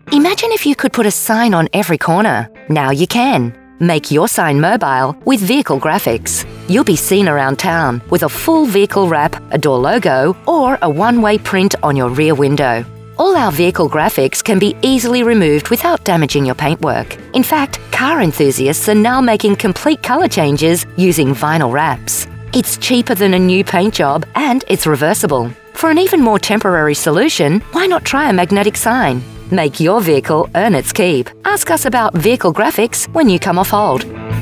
Imagine if you could put a sign on every corner. Now you can. Make your sign mobile with vehicle graphics. You'll be seen around town with a full vehicle wrap, a door logo, or a one-way print on your rear window. All our vehicle graphics can be easily removed without damaging your paintwork. In fact, car enthusiasts are now making complete colour changes using vinyl wraps. It's cheaper than a new paint job and it's reversible. For an even more temporary solution, why not try a magnetic sign? Make your vehicle earn its keep. Ask us about vehicle graphics when you come off hold.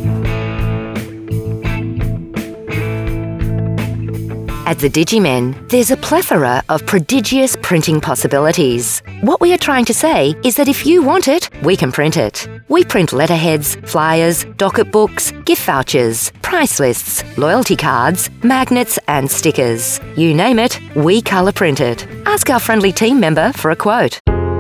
At the Digimen, there's a plethora of prodigious printing possibilities. What we are trying to say is that if you want it, we can print it. We print letterheads, flyers, docket books, gift vouchers, price lists, loyalty cards, magnets and stickers. You name it, we colour print it. Ask our friendly team member for a quote.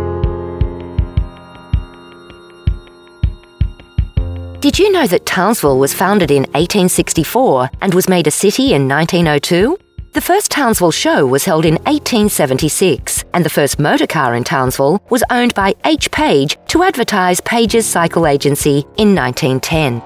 Did you know that Townsville was founded in 1864 and was made a city in 1902? The first Townsville show was held in 1876, and the first motor car in Townsville was owned by H. Page to advertise Page's Cycle Agency in 1910.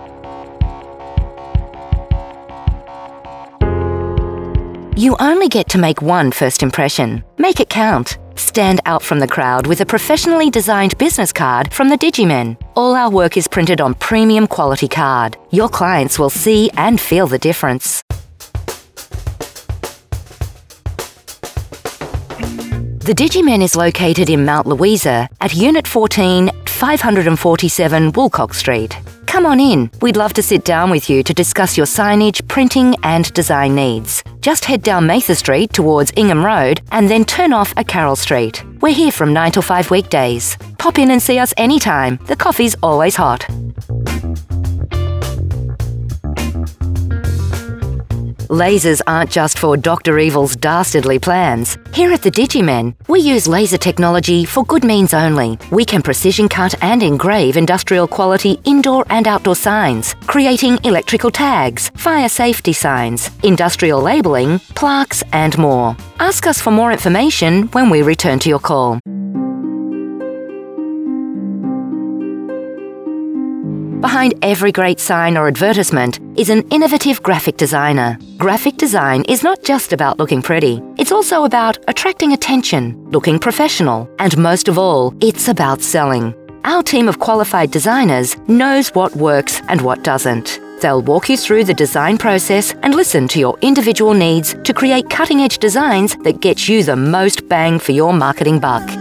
You only get to make one first impression. Make it count. Stand out from the crowd with a professionally designed business card from the Digimen. All our work is printed on premium quality card. Your clients will see and feel the difference. The Digimen is located in Mount Louisa at Unit 14, 547 Woolcock Street. Come on in. We'd love to sit down with you to discuss your signage, printing and design needs. Just head down Mather Street towards Ingham Road and then turn off at Carroll Street. We're here from 9 till 5 weekdays. Pop in and see us anytime. The coffee's always hot. Lasers aren't just for Dr. Evil's dastardly plans. Here at the Digimen, we use laser technology for good means only. We can precision cut and engrave industrial quality indoor and outdoor signs, creating electrical tags, fire safety signs, industrial labelling, plaques and more. Ask us for more information when we return to your call. Behind every great sign or advertisement is an innovative graphic designer. Graphic design is not just about looking pretty. It's also about attracting attention, looking professional, and most of all, it's about selling. Our team of qualified designers knows what works and what doesn't. They'll walk you through the design process and listen to your individual needs to create cutting-edge designs that get you the most bang for your marketing buck.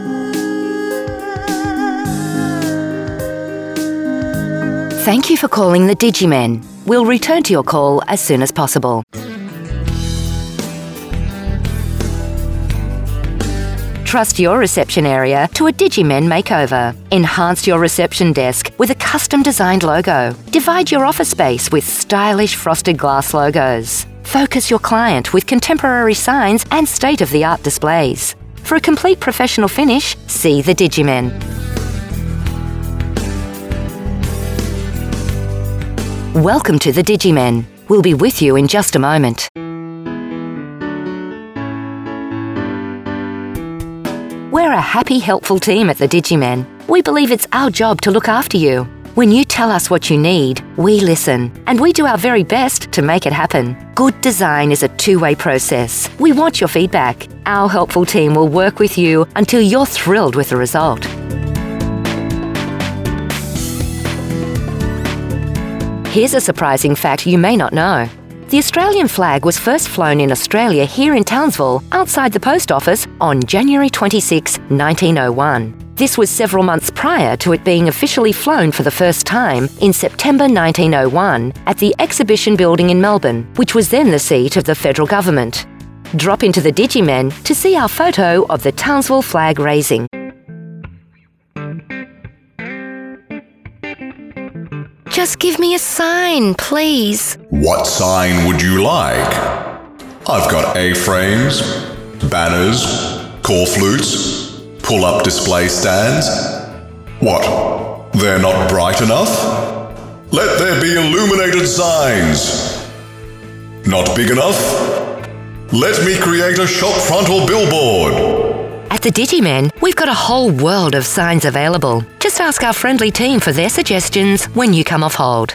Thank you for calling the Digimen. We'll return to your call as soon as possible. Trust your reception area to a Digimen makeover. Enhance your reception desk with a custom-designed logo. Divide your office space with stylish frosted glass logos. Focus your client with contemporary signs and state-of-the-art displays. For a complete professional finish, see the Digimen. Welcome to the Digimen. We'll be with you in just a moment. We're a happy, helpful team at the Digimen. We believe it's our job to look after you. When you tell us what you need, we listen, and we do our very best to make it happen. Good design is a two-way process. We want your feedback. Our helpful team will work with you until you're thrilled with the result. Here's a surprising fact you may not know. The Australian flag was first flown in Australia here in Townsville, outside the post office, on January 26, 1901. This was several months prior to it being officially flown for the first time in September 1901 at the Exhibition Building in Melbourne, which was then the seat of the federal government. Drop into the Digimen to see our photo of the Townsville flag raising. Just give me a sign, please. What sign would you like? I've got A-frames, banners, call flutes, pull-up display stands. What? They're not bright enough? Let there be illuminated signs. Not big enough? Let me create a shop front or billboard. At the the Digimen, we've got a whole world of signs available. Just ask our friendly team for their suggestions when you come off hold.